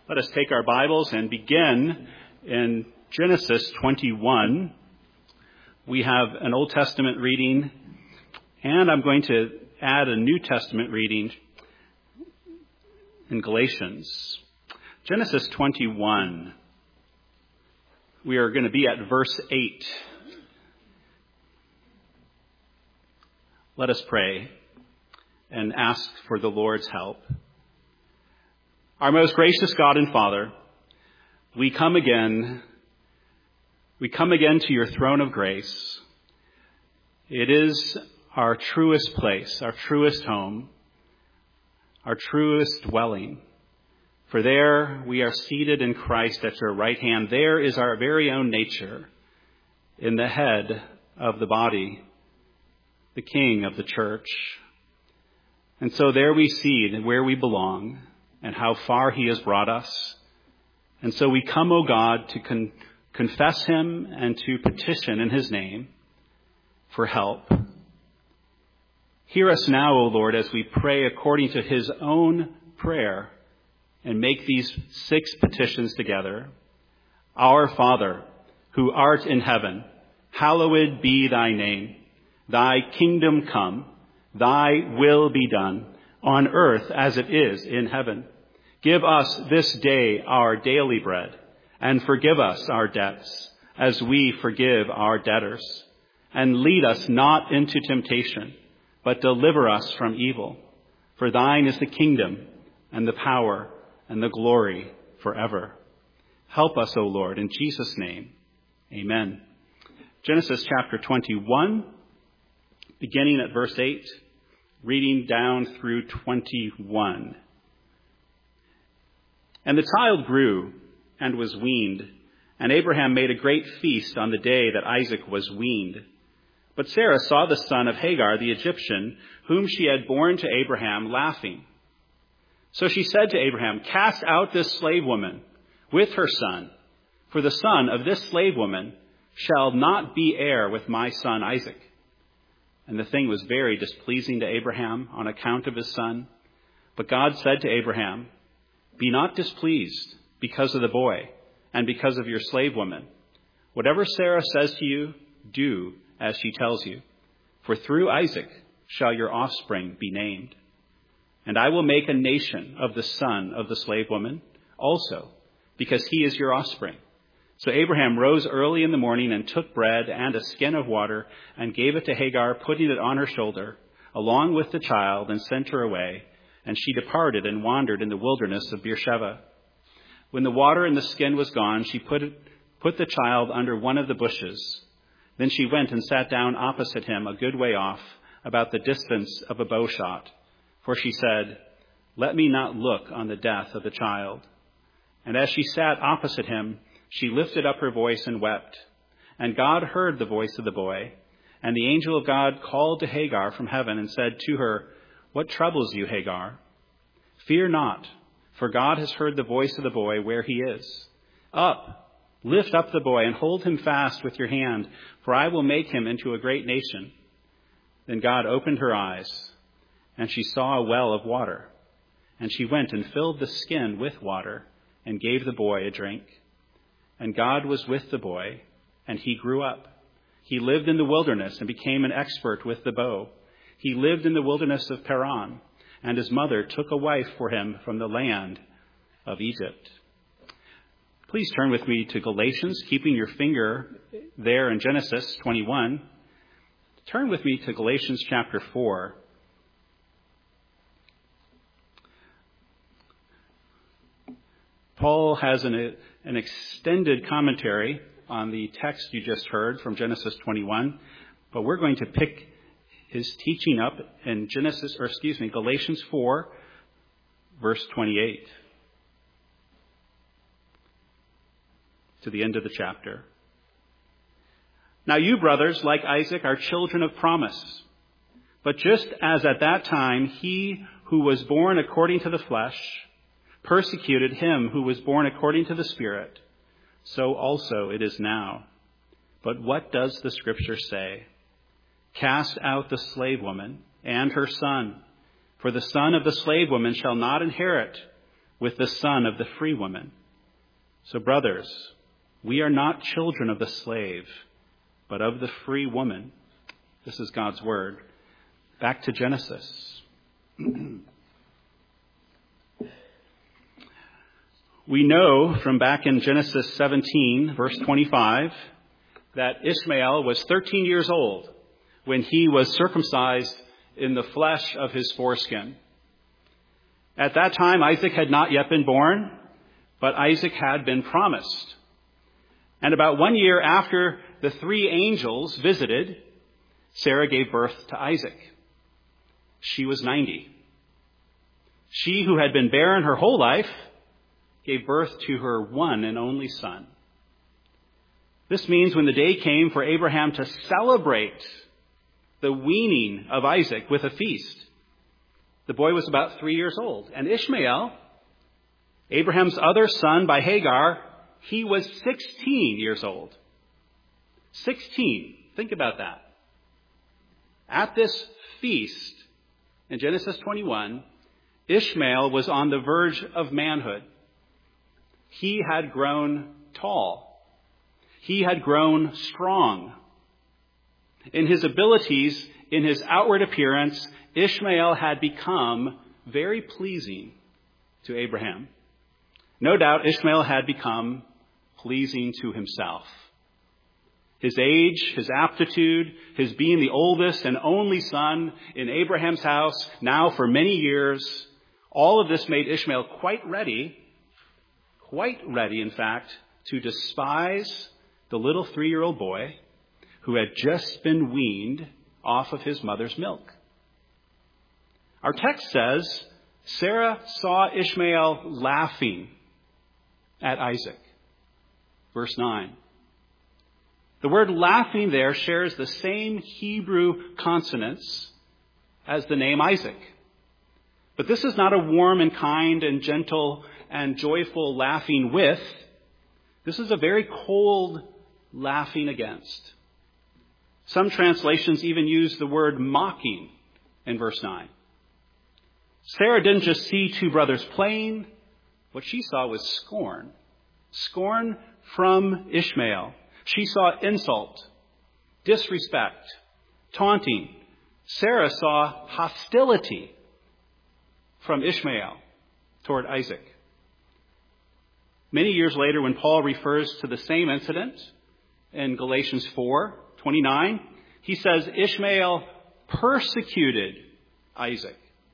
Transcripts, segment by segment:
Let us take our Bibles and begin in Genesis 21. We have an Old Testament reading, and I'm going to add a New Testament reading in Galatians. Genesis 21. We are going to be at verse 8. Let us pray and ask for the Lord's help. Our most gracious God and Father, we come again to your throne of grace. It is our truest place, our truest home, our truest dwelling. For there we are seated in Christ at your right hand. There is our very own nature in the head of the body, the King of the church. And so there we see where we belong and how far he has brought us. And so we come, O God, to confess him and to petition in his name for help. Hear us now, O Lord, as we pray according to his own prayer and make these 6 petitions together. Our Father, who art in heaven, hallowed be thy name. Thy kingdom come, thy will be done, on earth as it is in heaven. Give us this day our daily bread, and forgive us our debts, as we forgive our debtors. And lead us not into temptation, but deliver us from evil. For thine is the kingdom, and the power, and the glory forever. Help us, O Lord, in Jesus' name. Amen. Genesis chapter 21, beginning at verse 8. Reading down through 21. And the child grew and was weaned, and Abraham made a great feast on the day that Isaac was weaned. But Sarah saw the son of Hagar the Egyptian, whom she had borne to Abraham, laughing. So she said to Abraham, "Cast out this slave woman with her son, for the son of this slave woman shall not be heir with my son Isaac." And the thing was very displeasing to Abraham on account of his son. But God said to Abraham, "Be not displeased because of the boy and because of your slave woman. Whatever Sarah says to you, do as she tells you. For through Isaac shall your offspring be named. And I will make a nation of the son of the slave woman also, because he is your offspring." So Abraham rose early in the morning and took bread and a skin of water and gave it to Hagar, putting it on her shoulder, along with the child, and sent her away. And she departed and wandered in the wilderness of Beersheba. When the water in the skin was gone, she put the child under one of the bushes. Then she went and sat down opposite him a good way off, about the distance of a bow shot. For she said, "Let me not look on the death of the child." And as she sat opposite him, she lifted up her voice and wept. And God heard the voice of the boy. And the angel of God called to Hagar from heaven and said to her, "What troubles you, Hagar? Fear not, for God has heard the voice of the boy where he is. Up, lift up the boy and hold him fast with your hand, for I will make him into a great nation." Then God opened her eyes, and she saw a well of water. And she went and filled the skin with water and gave the boy a drink. And God was with the boy, and he grew up. He lived in the wilderness and became an expert with the bow. He lived in the wilderness of Paran, and his mother took a wife for him from the land of Egypt. Please turn with me to Galatians, keeping your finger there in Genesis 21. Turn with me to Galatians chapter 4. Paul has an extended commentary on the text you just heard from Genesis 21, but we're going to pick his teaching up in Galatians 4, verse 28, to the end of the chapter. "Now you, brothers, like Isaac, are children of promise. But just as at that time he who was born according to the flesh persecuted him who was born according to the Spirit, so also it is now. But what does the Scripture say? Cast out the slave woman and her son, for the son of the slave woman shall not inherit with the son of the free woman. So brothers, we are not children of the slave, but of the free woman. This is God's word. Back to Genesis. We know from back in Genesis 17, verse 25, that Ishmael was 13 years old when he was circumcised in the flesh of his foreskin. At that time, Isaac had not yet been born, but Isaac had been promised. And about 1 year after the 3 angels visited, Sarah gave birth to Isaac. She was 90. She who had been barren her whole life gave birth to her one and only son. This means when the day came for Abraham to celebrate the weaning of Isaac with a feast, the boy was about 3 years old. And Ishmael, Abraham's other son by Hagar, he was 16 years old. 16. Think about that. At this feast in Genesis 21, Ishmael was on the verge of manhood. He had grown tall. He had grown strong. In his abilities, in his outward appearance, Ishmael had become very pleasing to Abraham. No doubt Ishmael had become pleasing to himself. His age, his aptitude, his being the oldest and only son in Abraham's house now for many years, all of this made Ishmael quite ready, in fact, to despise the little 3-year-old boy who had just been weaned off of his mother's milk. Our text says, Sarah saw Ishmael laughing at Isaac. Verse 9. The word laughing there shares the same Hebrew consonants as the name Isaac. But this is not a warm and kind and gentle and joyful laughing with. This is a very cold laughing against. Some translations even use the word mocking in verse 9. Sarah didn't just see 2 brothers playing. What she saw was scorn. Scorn from Ishmael. She saw insult, disrespect, taunting. Sarah saw hostility from Ishmael toward Isaac. Many years later, when Paul refers to the same incident in Galatians 4:29, he says Ishmael persecuted Isaac.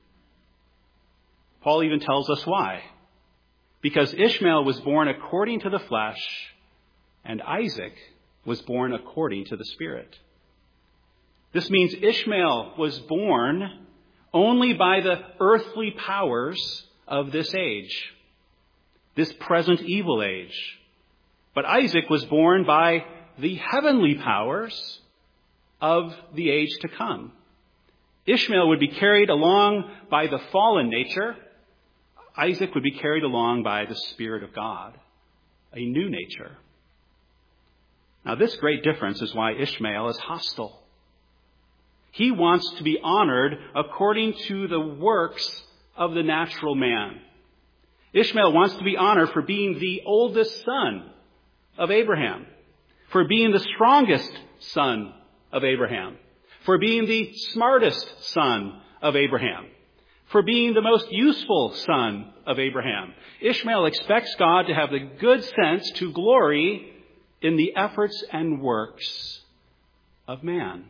Paul even tells us why. Because Ishmael was born according to the flesh, and Isaac was born according to the Spirit. This means Ishmael was born only by the earthly powers of this age, this present evil age. But Isaac was born by the heavenly powers of the age to come. Ishmael would be carried along by the fallen nature. Isaac would be carried along by the Spirit of God, a new nature. Now, this great difference is why Ishmael is hostile. He wants to be honored according to the works of the natural man. Ishmael wants to be honored for being the oldest son of Abraham, for being the strongest son of Abraham, for being the smartest son of Abraham, for being the most useful son of Abraham. Ishmael expects God to have the good sense to glory in the efforts and works of man.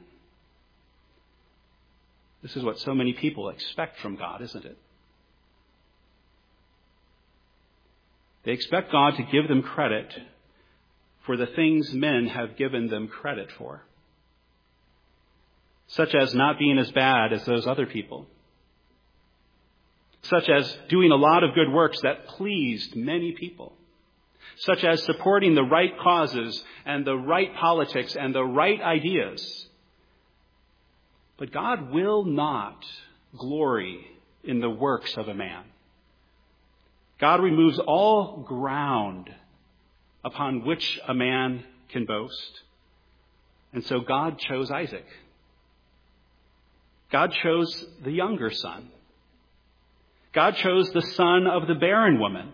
This is what so many people expect from God, isn't it? They expect God to give them credit for the things men have given them credit for, such as not being as bad as those other people, such as doing a lot of good works that pleased many people, such as supporting the right causes and the right politics and the right ideas. But God will not glory in the works of a man. God removes all ground upon which a man can boast. And so God chose Isaac. God chose the younger son. God chose the son of the barren woman.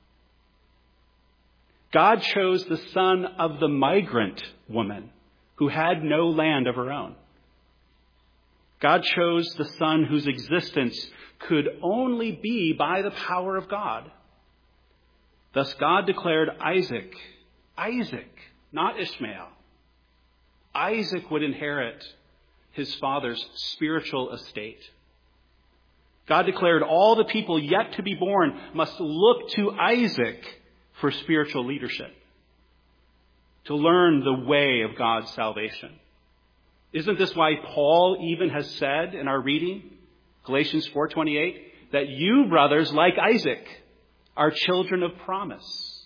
God chose the son of the migrant woman who had no land of her own. God chose the son whose existence could only be by the power of God. Thus God declared Isaac, not Ishmael. Isaac would inherit his father's spiritual estate. God declared all the people yet to be born must look to Isaac for spiritual leadership, to learn the way of God's salvation. Isn't this why Paul even has said in our reading, Galatians 4:28, that you, brothers, like Isaac, are children of promise?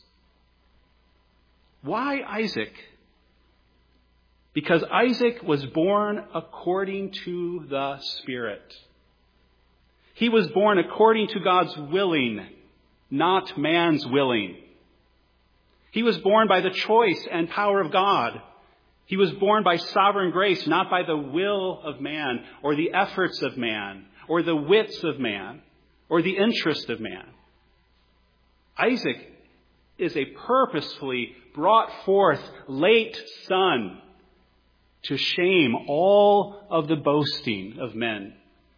Why Isaac? Because Isaac was born according to the Spirit. He was born according to God's willing, not man's willing. He was born by the choice and power of God. He was born by sovereign grace, not by the will of man, or the efforts of man, or the wits of man, or the interest of man. Isaac is a purposefully brought forth late son to shame all of the boasting of men.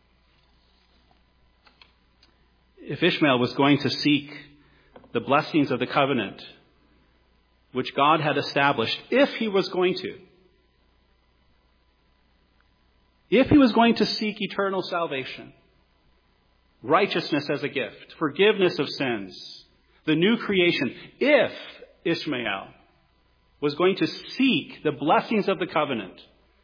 If Ishmael was going to seek the blessings of the covenant, which God had established, if he was going to seek eternal salvation, righteousness as a gift, forgiveness of sins, the new creation, if Ishmael was going to seek the blessings of the covenant,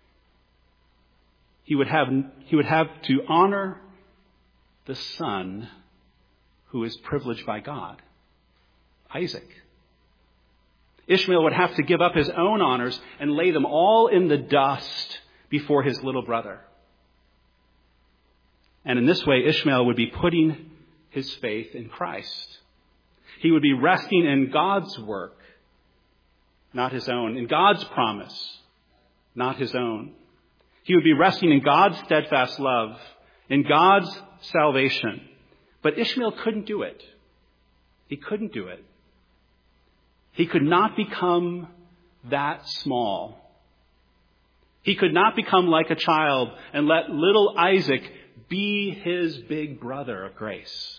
he would have to honor the son who is privileged by God, Isaac. Ishmael would have to give up his own honors and lay them all in the dust before his little brother. And in this way, Ishmael would be putting his faith in Christ. He would be resting in God's work, not his own, in God's promise, not his own. He would be resting in God's steadfast love, in God's salvation. But Ishmael couldn't do it. He couldn't do it. He could not become that small. He could not become like a child and let little Isaac be his big brother of grace.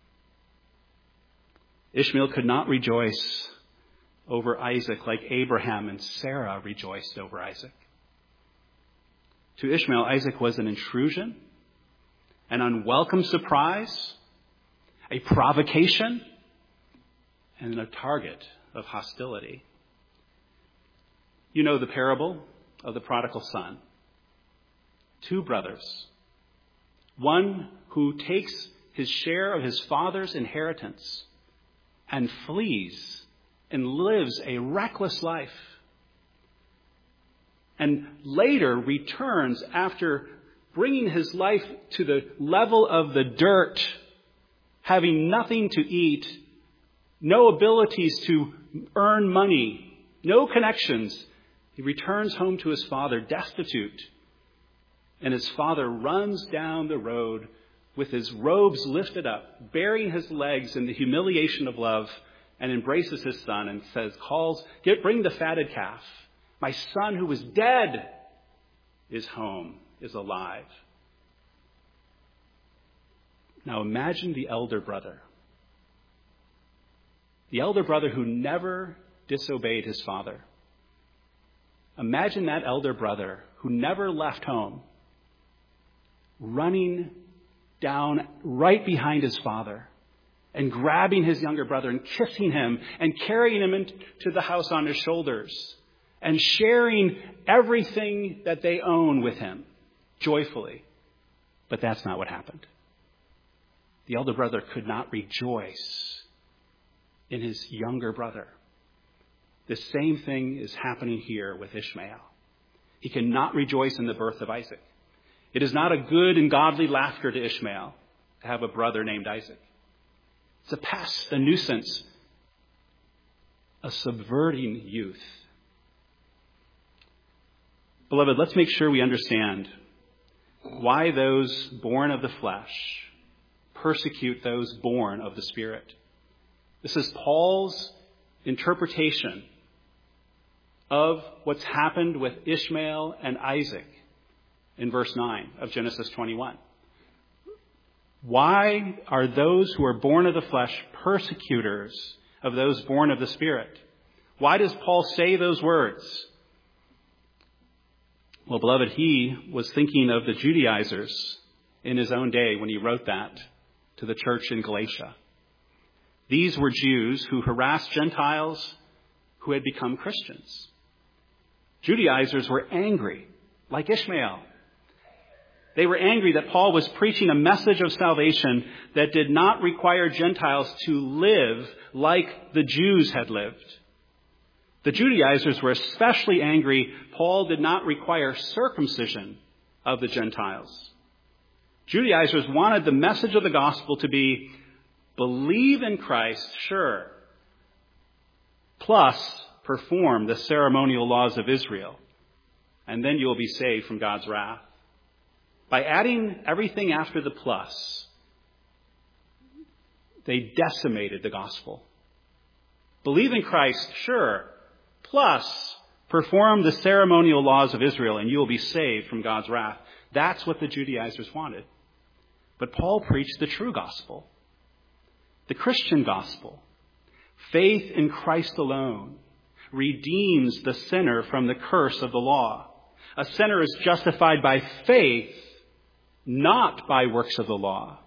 Ishmael could not rejoice over Isaac like Abraham and Sarah rejoiced over Isaac. To Ishmael, Isaac was an intrusion, an unwelcome surprise, a provocation, and a target of hostility. You know the parable of the prodigal son. Two brothers. One who takes his share of his father's inheritance and flees and lives a reckless life. And later returns after bringing his life to the level of the dirt, having nothing to eat, no abilities to earn money, no connections. He returns home to his father destitute. And his father runs down the road with his robes lifted up, baring his legs in the humiliation of love, and embraces his son and says, bring the fatted calf. My son who was dead is home, is alive. Now imagine the elder brother. The elder brother who never disobeyed his father. Imagine that elder brother who never left home, running down right behind his father and grabbing his younger brother and kissing him and carrying him into the house on his shoulders and sharing everything that they own with him joyfully. But that's not what happened. The elder brother could not rejoice in his younger brother. The same thing is happening here with Ishmael. He cannot rejoice in the birth of Isaac. It is not a good and godly laughter to Ishmael to have a brother named Isaac. It's a pest, a nuisance, a subverting youth. Beloved, let's make sure we understand why those born of the flesh persecute those born of the Spirit. This is Paul's interpretation of what's happened with Ishmael and Isaac in verse 9 of Genesis 21. Why are those who are born of the flesh persecutors of those born of the Spirit? Why does Paul say those words? Well, beloved, he was thinking of the Judaizers in his own day when he wrote that to the church in Galatia. These were Jews who harassed Gentiles who had become Christians. Judaizers were angry, like Ishmael. They were angry that Paul was preaching a message of salvation that did not require Gentiles to live like the Jews had lived. The Judaizers were especially angry Paul did not require circumcision of the Gentiles. Judaizers wanted the message of the gospel to be, believe in Christ, sure, plus perform the ceremonial laws of Israel, and then you will be saved from God's wrath. By adding everything after the plus, they decimated the gospel. Believe in Christ, sure, plus perform the ceremonial laws of Israel, and you will be saved from God's wrath. That's what the Judaizers wanted. But Paul preached the true gospel, the Christian gospel. Faith in Christ alone redeems the sinner from the curse of the law. A sinner is justified by faith, not by works of the law.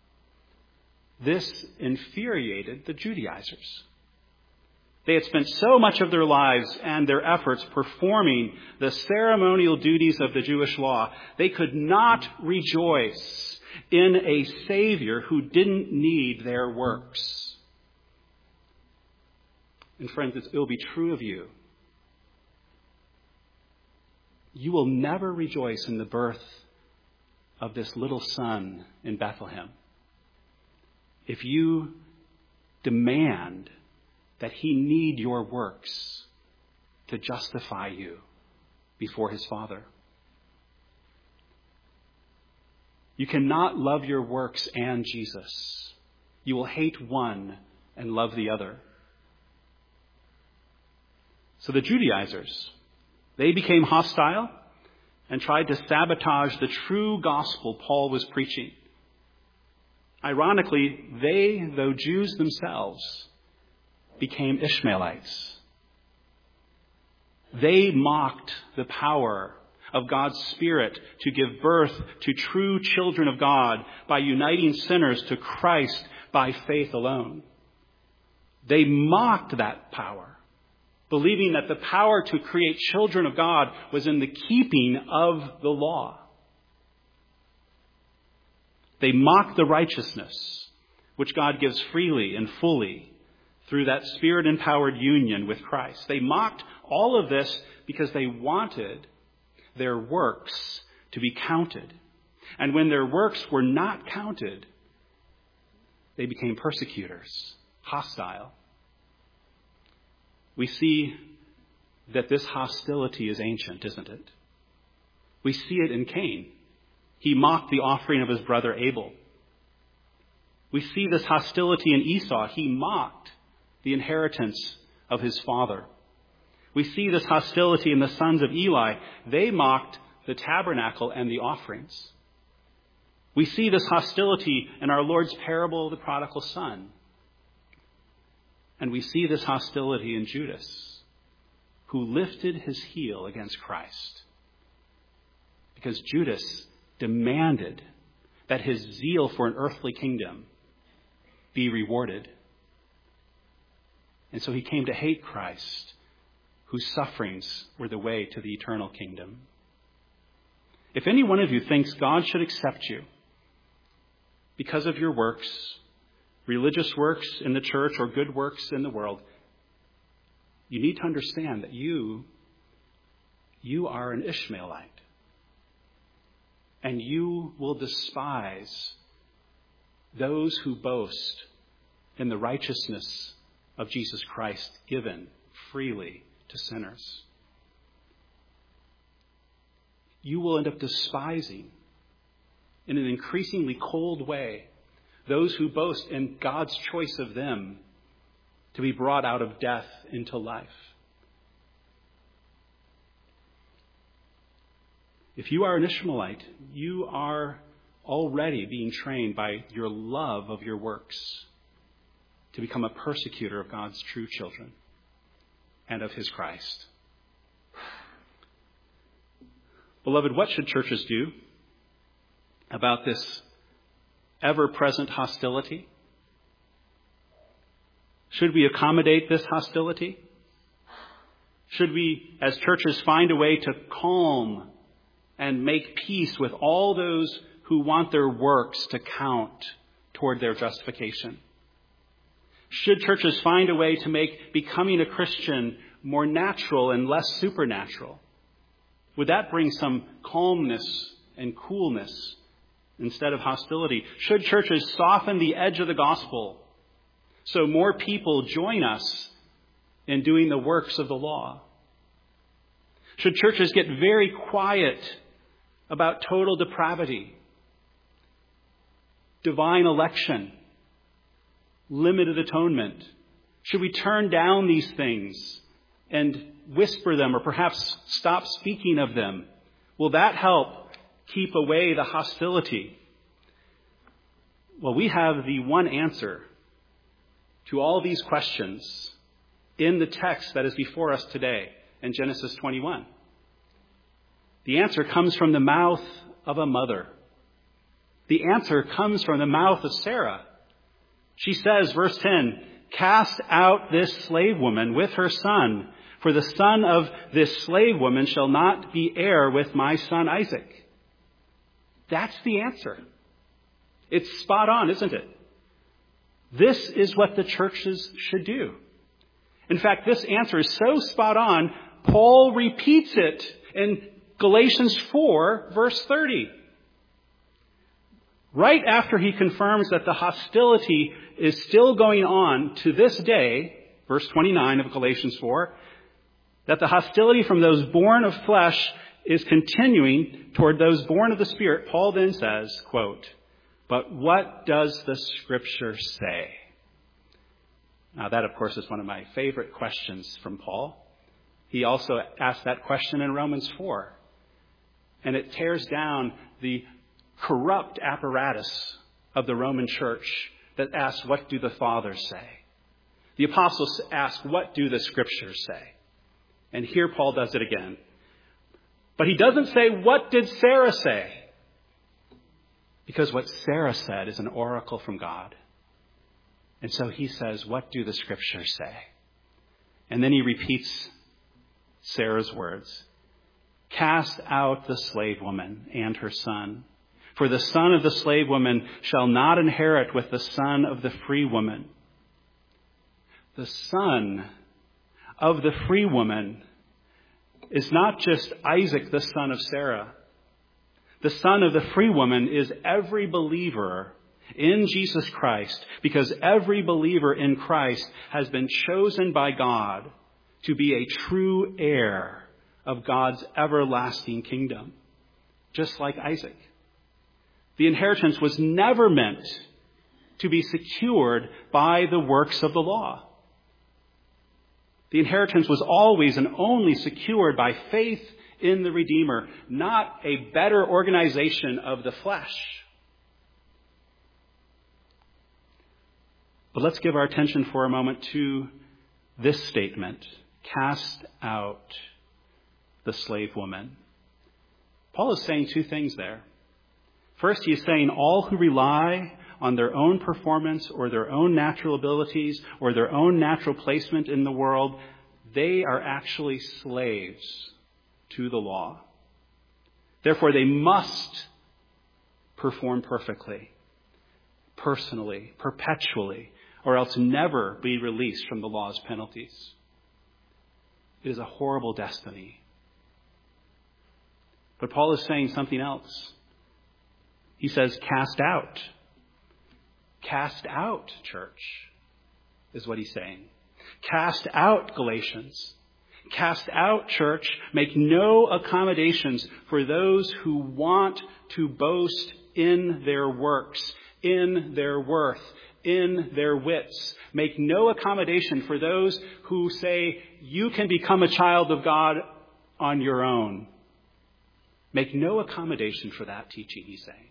This infuriated the Judaizers. They had spent so much of their lives and their efforts performing the ceremonial duties of the Jewish law, they could not rejoice in a Savior who didn't need their works. And friends, it will be true of you. You will never rejoice in the birth of this little son in Bethlehem if you demand that he need your works to justify you before his Father. You cannot love your works and Jesus. You will hate one and love the other. So the Judaizers, they became hostile and tried to sabotage the true gospel Paul was preaching. Ironically, they, though Jews themselves, became Ishmaelites. They mocked the power of God's Spirit to give birth to true children of God by uniting sinners to Christ by faith alone. They mocked that power, believing that the power to create children of God was in the keeping of the law. They mocked the righteousness which God gives freely and fully through that Spirit-empowered union with Christ. They mocked all of this because they wanted their works to be counted. And when their works were not counted, they became persecutors, hostile. We see that this hostility is ancient, isn't it? We see it in Cain. He mocked the offering of his brother Abel. We see this hostility in Esau. He mocked the inheritance of his father. We see this hostility in the sons of Eli. They mocked the tabernacle and the offerings. We see this hostility in our Lord's parable of the prodigal son. And we see this hostility in Judas, who lifted his heel against Christ. Because Judas demanded that his zeal for an earthly kingdom be rewarded. And so he came to hate Christ, whose sufferings were the way to the eternal kingdom. If any one of you thinks God should accept you because of your works, religious works in the church or good works in the world, you need to understand that you are an Ishmaelite. And you will despise those who boast in the righteousness of Jesus Christ given freely to sinners. You will end up despising in an increasingly cold way those who boast in God's choice of them to be brought out of death into life. If you are an Ishmaelite, you are already being trained by your love of your works to become a persecutor of God's true children and of his Christ. Beloved, what should churches do about this ever-present hostility? Should we accommodate this hostility? Should we, as churches, find a way to calm and make peace with all those who want their works to count toward their justification? Should churches find a way to make becoming a Christian more natural and less supernatural? Would that bring some calmness and coolness instead of hostility? Should churches soften the edge of the gospel so more people join us in doing the works of the law? Should churches get very quiet about total depravity, divine election, limited atonement? Should we turn down these things and whisper them or perhaps stop speaking of them? Will that help keep away the hostility? Well, we have the one answer to all these questions in the text that is before us today in Genesis 21. The answer comes from the mouth of a mother. The answer comes from the mouth of Sarah. She says, verse 10, "Cast out this slave woman with her son, for the son of this slave woman shall not be heir with my son Isaac." That's the answer. It's spot on, isn't it? This is what the churches should do. In fact, this answer is so spot on, Paul repeats it in Galatians 4, verse 30. Right after he confirms that the hostility is still going on to this day, verse 29 of Galatians 4, that the hostility from those born of flesh is continuing toward those born of the Spirit, Paul then says, quote, "But what does the Scripture say?" Now that, of course, is one of my favorite questions from Paul. He also asked that question in Romans 4. And it tears down the corrupt apparatus of the Roman church that asks, what do the fathers say? The apostles ask, what do the Scriptures say? And here Paul does it again. But he doesn't say, what did Sarah say? Because what Sarah said is an oracle from God. And so he says, what do the Scriptures say? And then he repeats Sarah's words. "Cast out the slave woman and her son, for the son of the slave woman shall not inherit with the son of the free woman." The son of the free woman is not just Isaac, the son of Sarah. The son of the free woman is every believer in Jesus Christ, because every believer in Christ has been chosen by God to be a true heir of God's everlasting kingdom, just like Isaac. The inheritance was never meant to be secured by the works of the law. The inheritance was always and only secured by faith in the Redeemer, not a better organization of the flesh. But let's give our attention for a moment to this statement, "Cast out the slave woman." Paul is saying two things there. First, he is saying all who rely on their own performance or their own natural abilities or their own natural placement in the world, they are actually slaves to the law. Therefore, they must perform perfectly, personally, perpetually, or else never be released from the law's penalties. It is a horrible destiny. But Paul is saying something else. He says, cast out. Cast out, church, is what he's saying. Cast out, Galatians. Cast out, church. Make no accommodations for those who want to boast in their works. in their worth, in their wits. Make no accommodation for those who say you can become a child of God on your own. Make no accommodation for that teaching, he's saying.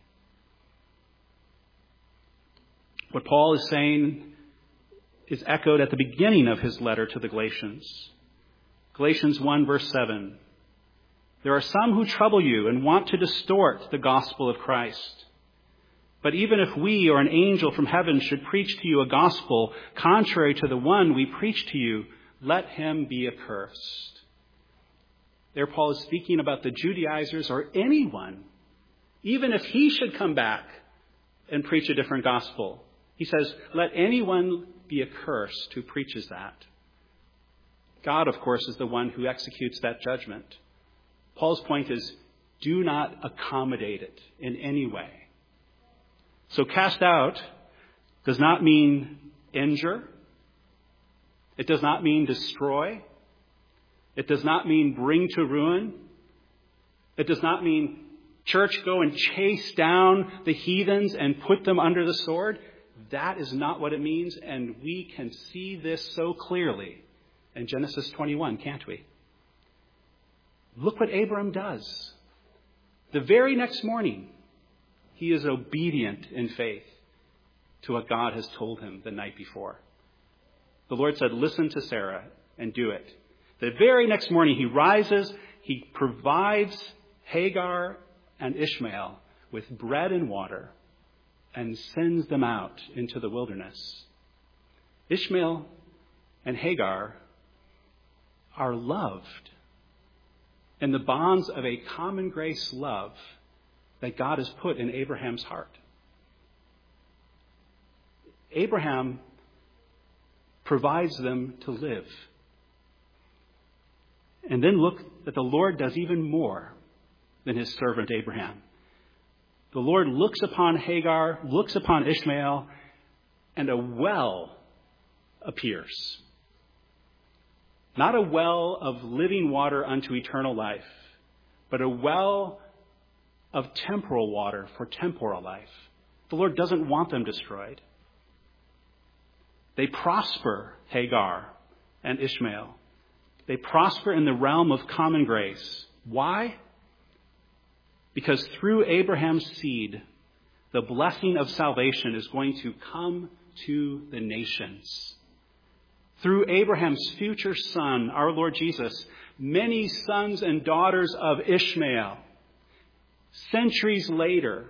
What Paul is saying is echoed at the beginning of his letter to the Galatians. Galatians 1 verse 7. There are some who trouble you and want to distort the gospel of Christ. But even if we or an angel from heaven should preach to you a gospel contrary to the one we preach to you, let him be accursed. There Paul is speaking about the Judaizers or anyone, even if he should come back and preach a different gospel. He says, let anyone be accursed who preaches that. God, of course, is the one who executes that judgment. Paul's point is, do not accommodate it in any way. So cast out does not mean injure. It does not mean destroy. It does not mean bring to ruin. It does not mean church go and chase down the heathens and put them under the sword. That is not what it means, and we can see this so clearly in Genesis 21, can't we? Look what Abram does. The very next morning, he is obedient in faith to what God has told him the night before. The Lord said, listen to Sarah and do it. The very next morning he rises, he provides Hagar and Ishmael with bread and water and sends them out into the wilderness. Ishmael and Hagar are loved in the bonds of a common grace love that God has put in Abraham's heart. Abraham provides them to live. And then look that the Lord does even more than his servant Abraham. The Lord looks upon Hagar, looks upon Ishmael, and a well appears. Not a well of living water unto eternal life, but a well of temporal water for temporal life. The Lord doesn't want them destroyed. They prosper, Hagar and Ishmael. They prosper in the realm of common grace. Why? Because through Abraham's seed, the blessing of salvation is going to come to the nations. Through Abraham's future son, our Lord Jesus, many sons and daughters of Ishmael, centuries later,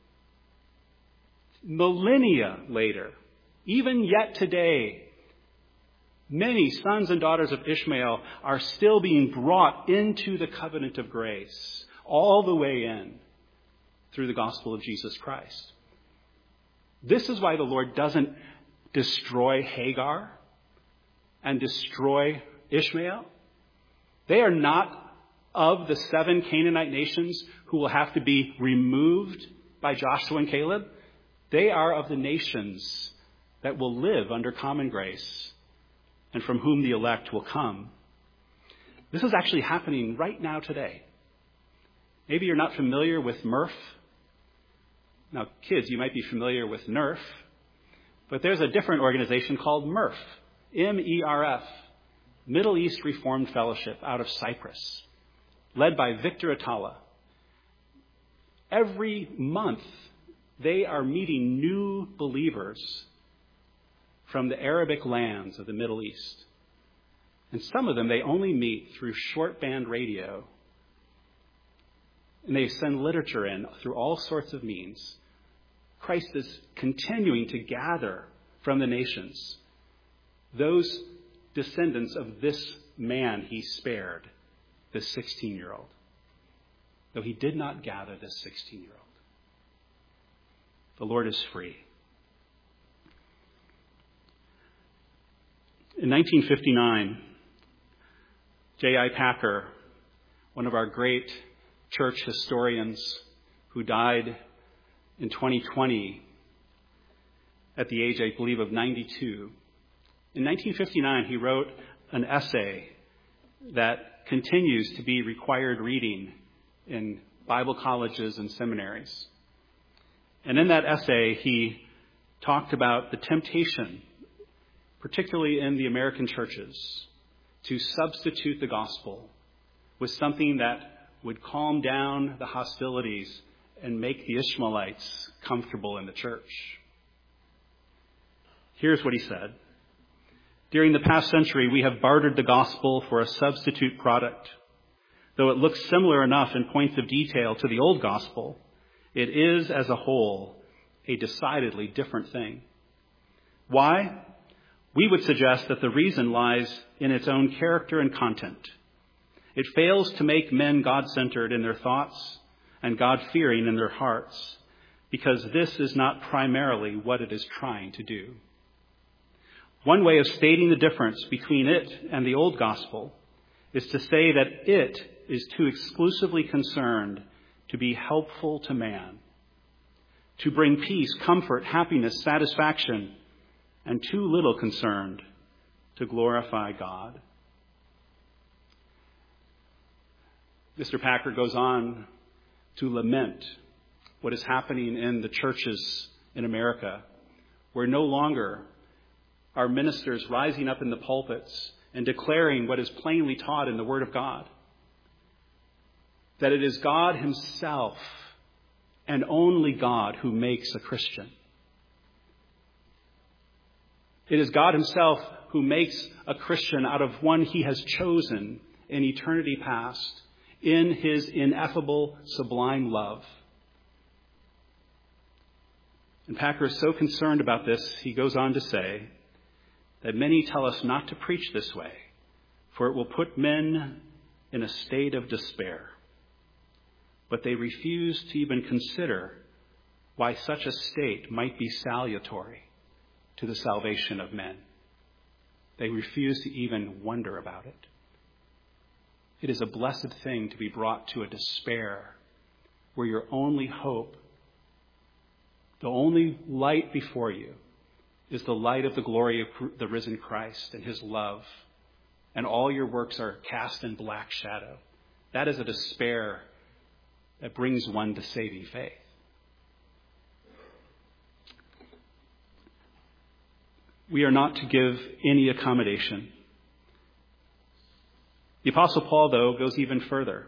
millennia later, even yet today, many sons and daughters of Ishmael are still being brought into the covenant of grace, all the way in through the gospel of Jesus Christ. This is why the Lord doesn't destroy Hagar and destroy Ishmael. They are not of the 7 Canaanite nations who will have to be removed by Joshua and Caleb. They are of the nations that will live under common grace and from whom the elect will come. This is actually happening right now today. Maybe you're not familiar with MERF. Now, kids, you might be familiar with NERF, but there's a different organization called MERF, M-E-R-F, Middle East Reformed Fellowship out of Cyprus, led by Victor Atala. Every month, they are meeting new believers from the Arabic lands of the Middle East. And some of them, they only meet through short band radio. And they send literature in through all sorts of means. Christ is continuing to gather from the nations those descendants of this man he spared, this 16-year-old. Though he did not gather this 16-year-old. The Lord is free. In 1959, J.I. Packer, one of our great church historians who died in 2020 at the age, I believe, of 92. In 1959, he wrote an essay that continues to be required reading in Bible colleges and seminaries. And in that essay, he talked about the temptation, particularly in the American churches, to substitute the gospel with something that would calm down the hostilities and make the Ishmaelites comfortable in the church. Here's what he said. During the past century, we have bartered the gospel for a substitute product. Though it looks similar enough in points of detail to the old gospel, it is, as a whole, a decidedly different thing. Why? We would suggest that the reason lies in its own character and content. It fails to make men God-centered in their thoughts and God-fearing in their hearts, because this is not primarily what it is trying to do. One way of stating the difference between it and the old gospel is to say that it is too exclusively concerned to be helpful to man, to bring peace, comfort, happiness, satisfaction, and too little concerned to glorify God. Mr. Packer goes on to lament what is happening in the churches in America, where no longer are ministers rising up in the pulpits and declaring what is plainly taught in the Word of God, that it is God himself and only God who makes a Christian. It is God himself who makes a Christian out of one he has chosen in eternity past in his ineffable, sublime love. And Packer is so concerned about this, he goes on to say that many tell us not to preach this way, for it will put men in a state of despair. But they refuse to even consider why such a state might be salutary to the salvation of men. They refuse to even wonder about it. It is a blessed thing to be brought to a despair where your only hope, the only light before you, is the light of the glory of the risen Christ and his love, and all your works are cast in black shadow. That is a despair that brings one to saving faith. We are not to give any accommodation. The Apostle Paul, though, goes even further.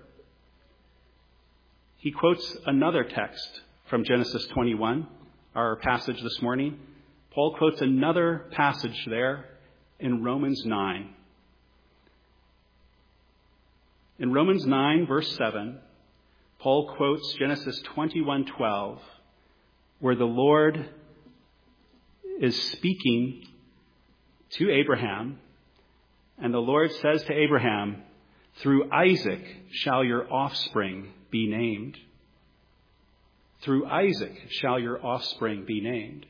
He quotes another text from Genesis 21, our passage this morning. Paul quotes another passage there in Romans 9. In Romans 9, verse 7, Paul quotes Genesis 21:12, where the Lord is speaking to Abraham, and the Lord says to Abraham, "Through Isaac shall your offspring be named." Through Isaac shall your offspring be named.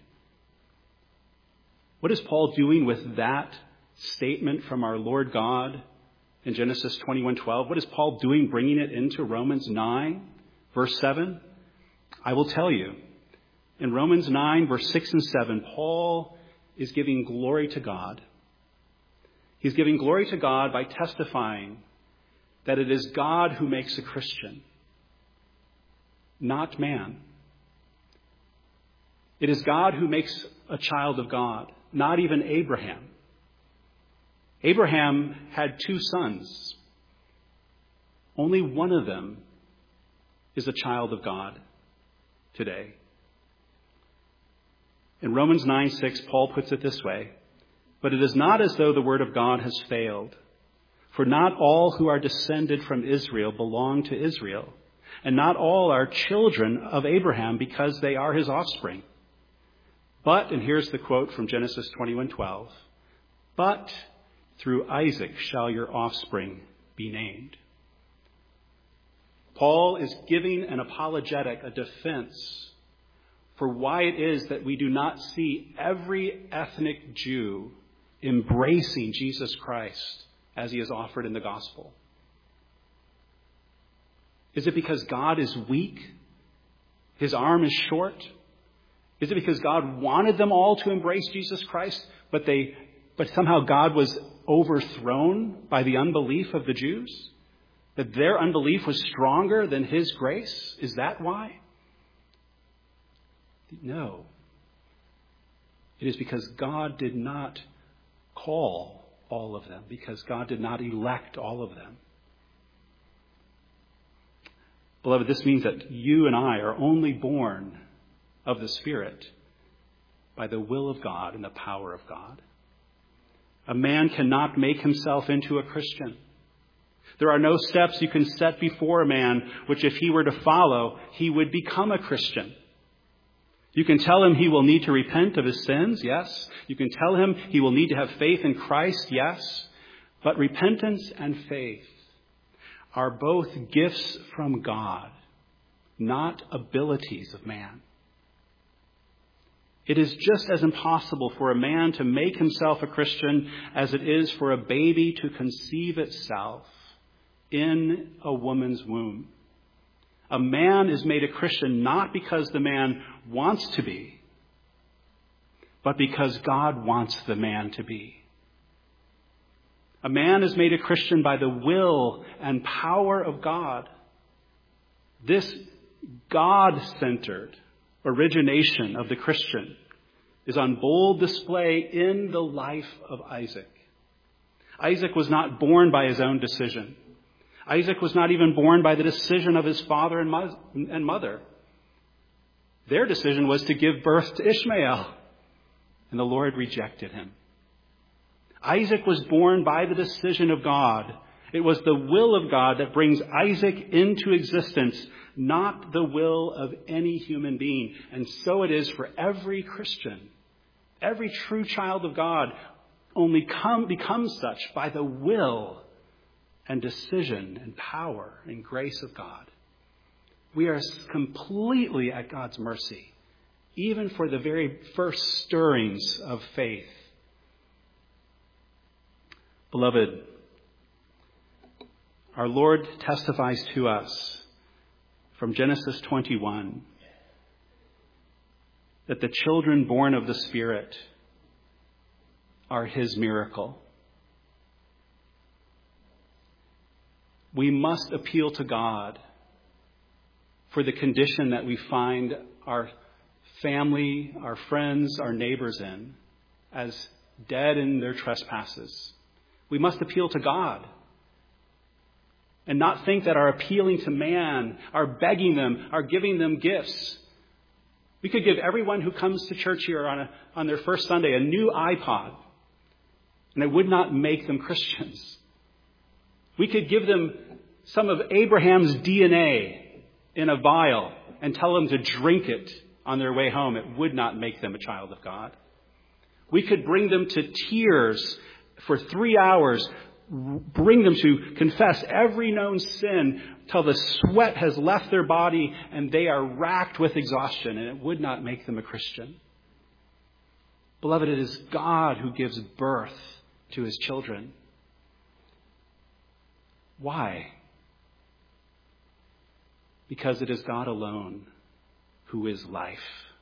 What is Paul doing with that statement from our Lord God in Genesis 21:12? What is Paul doing bringing it into Romans 9, verse 7? I will tell you. In Romans 9, verse 6 and 7, Paul is giving glory to God. He's giving glory to God by testifying that it is God who makes a Christian, not man. It is God who makes a child of God, not even Abraham. Abraham had 2 sons. Only one of them is a child of God today. In Romans 9:6, Paul puts it this way, "But it is not as though the word of God has failed. For not all who are descended from Israel belong to Israel, and not all are children of Abraham because they are his offspring. But," and here's the quote from Genesis 21:12, "but through Isaac shall your offspring be named." Paul is giving an apologetic, a defense for why it is that we do not see every ethnic Jew embracing Jesus Christ as he is offered in the gospel. Is it because God is weak? His arm is short? Is it because God wanted them all to embrace Jesus Christ, but somehow God was overthrown by the unbelief of the Jews? That their unbelief was stronger than his grace? Is that why? No. It is because God did not call all of them, because God did not elect all of them. Beloved, this means that you and I are only born of the Spirit by the will of God and the power of God. A man cannot make himself into a Christian. There are no steps you can set before a man which, if he were to follow, he would become a Christian. You can tell him he will need to repent of his sins, yes. You can tell him he will need to have faith in Christ, yes. But repentance and faith are both gifts from God, not abilities of man. It is just as impossible for a man to make himself a Christian as it is for a baby to conceive itself in a woman's womb. A man is made a Christian not because the man wants to be, but because God wants the man to be. A man is made a Christian by the will and power of God. This God-centered origination of the Christian is on bold display in the life of Isaac. Isaac was not born by his own decision. Isaac was not even born by the decision of his father and mother. Their decision was to give birth to Ishmael, and the Lord rejected him. Isaac was born by the decision of God. It was the will of God that brings Isaac into existence, not the will of any human being. And so it is for every Christian. Every true child of God only becomes such by the will and decision and power and grace of God. We are completely at God's mercy, even for the very first stirrings of faith. Beloved, our Lord testifies to us from Genesis 21 that the children born of the Spirit are His miracle. We must appeal to God for the condition that we find our family, our friends, our neighbors in, as dead in their trespasses. We must appeal to God and not think that our appealing to man, our begging them, our giving them gifts. We could give everyone who comes to church here on their first Sunday a new iPod, and it would not make them Christians. We could give them some of Abraham's DNA in a vial and tell them to drink it on their way home. It would not make them a child of God. We could bring them to tears for 3 hours, bring them to confess every known sin till the sweat has left their body and they are racked with exhaustion, and it would not make them a Christian. Beloved, it is God who gives birth to His children. Why? Because it is God alone who is life.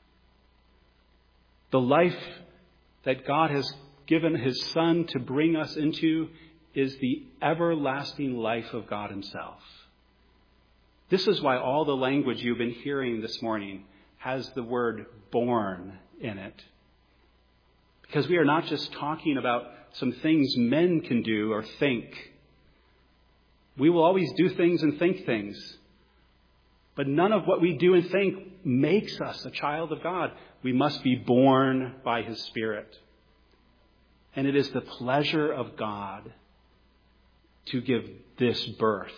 The life that God has given His Son to bring us into is the everlasting life of God Himself. This is why all the language you've been hearing this morning has the word born in it. Because we are not just talking about some things men can do or think. We will always do things and think things. But none of what we do and think makes us a child of God. We must be born by His Spirit. And it is the pleasure of God to give this birth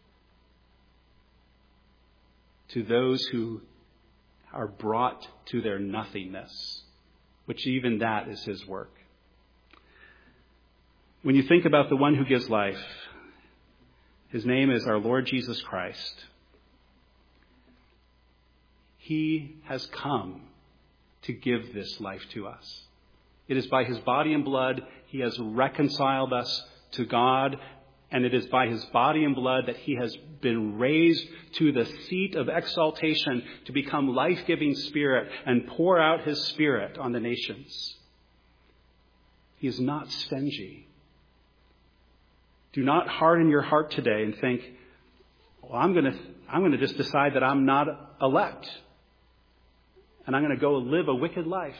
to those who are brought to their nothingness, which even that is His work. When you think about the one who gives life, His name is our Lord Jesus Christ. He has come to give this life to us. It is by His body and blood He has reconciled us to God, and it is by His body and blood that He has been raised to the seat of exaltation to become life-giving Spirit and pour out His Spirit on the nations. He is not stingy. Do not harden your heart today and think, well, I'm going to just decide that I'm not elect. and I'm going to go live a wicked life.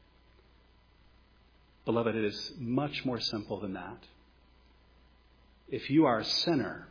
Beloved, it is much more simple than that. If you are a sinner,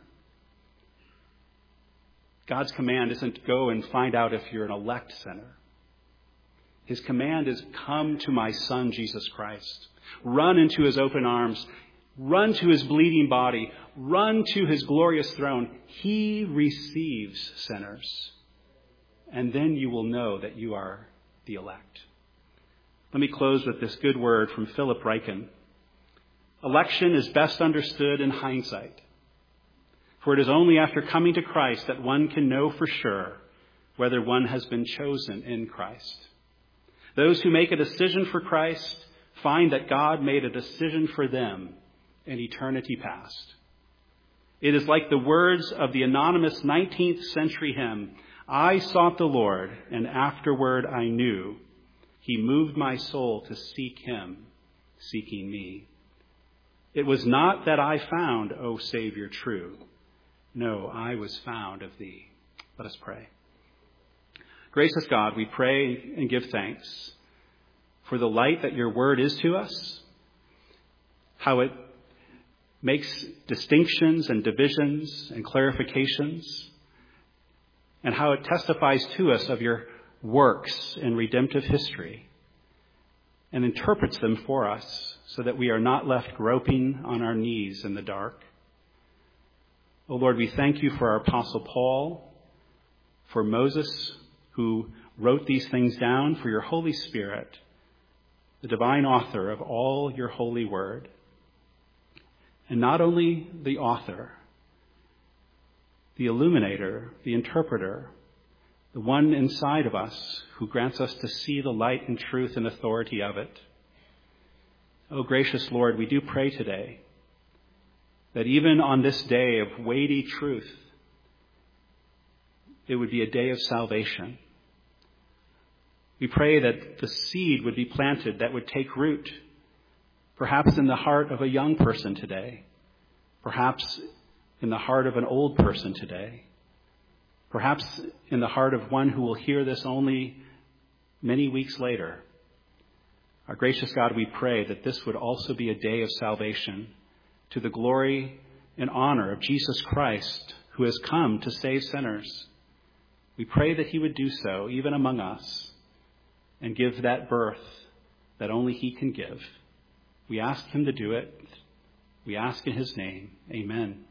God's command isn't to go and find out if you're an elect sinner. His command is, come to my Son, Jesus Christ. Run into his open arms. Run to his bleeding body. Run to his glorious throne. He receives sinners. And then you will know that you are the elect. Let me close with this good word from Philip Ryken. Election is best understood in hindsight. For it is only after coming to Christ that one can know for sure whether one has been chosen in Christ. Those who make a decision for Christ find that God made a decision for them in eternity past. It is like the words of the anonymous 19th century hymn, I sought the Lord, and afterward I knew he moved my soul to seek him, seeking me. It was not that I found, O Savior, true. No, I was found of thee. Let us pray. Gracious God, we pray and give thanks for the light that your word is to us, how it makes distinctions and divisions and clarifications, and how it testifies to us of your works in redemptive history and interprets them for us so that we are not left groping on our knees in the dark. Oh Lord, we thank you for our Apostle Paul, for Moses, who wrote these things down, for your Holy Spirit, the divine author of all your holy word. And not only the author, the illuminator, the interpreter, the one inside of us who grants us to see the light and truth and authority of it. Oh, gracious Lord, we do pray today that even on this day of weighty truth, it would be a day of salvation. We pray that the seed would be planted that would take root, perhaps in the heart of a young person today, perhaps in the heart of an old person today, perhaps in the heart of one who will hear this only many weeks later. Our gracious God, we pray that this would also be a day of salvation to the glory and honor of Jesus Christ, who has come to save sinners. We pray that he would do so even among us and give that birth that only he can give. We ask him to do it. We ask in his name. Amen.